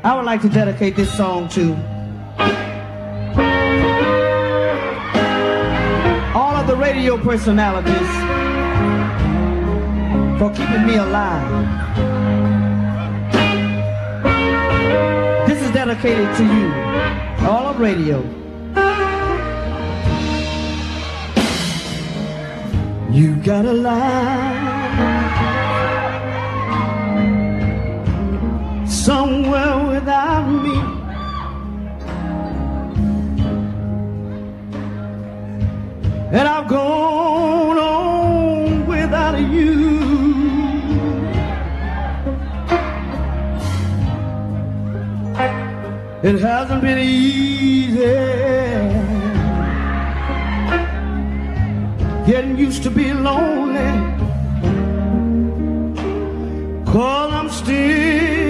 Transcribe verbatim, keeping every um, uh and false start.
I would like to dedicate this song to all of the radio personalities for keeping me alive. This is dedicated to you, all of radio. You got a lie somewhere without me, and I've gone on without you. It hasn't been easy getting used to being lonely, 'cause I'm still